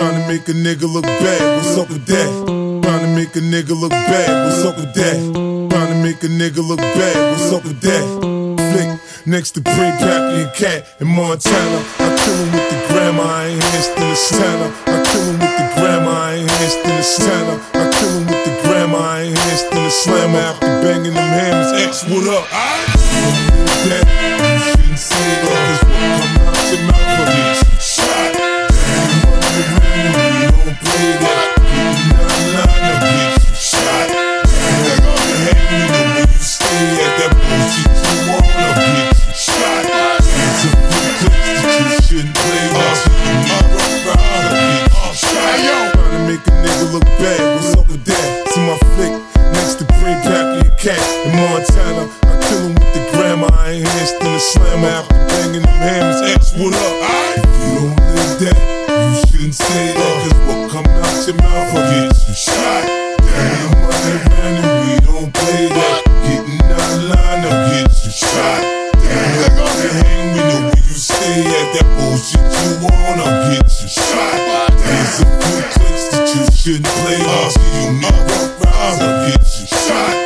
Trying to make a nigga look bad, what's up with that? Trying to make a nigga look bad, what's up with that? Trying to make a nigga look bad, what's up with that? Flick next to Pre Pappy and Cat in Montana. I kill him with the grandma, I enhanced in the Santa. I kill him with the grandma, I enhanced in the Santa. I kill him with the grandma, I enhanced in the Slammer. After banging them hammers, X, what up? That you shouldn't say that, cause what come out your mouth will get you shot. You running around and we don't play that. Getting out of line, I'll get you shot. You gonna hang me the way you stay at that bullshit you want, I'll get you shot. It's a few clicks that you shouldn't play with. So you need rough rides, I'll get you shot. Trying to make a nigga look bad, what's up with that? See my flick next to Pre Pappy and Cat in Montana. I kill him with the grandma, I enhanced in the Slammer. After banging them hammers, X, what up? If you don't live that, you shouldn't say that, cause what come out your mouth will get you shot. Damn, running around and we don't play that. Getting out of line, I'll get you shot. Damn, you gonna hang me the way you stay at that bullshit you want, I'll get you shot. There's a few clicks that you shouldn't play with. So you need rough rides, I'll get you shot.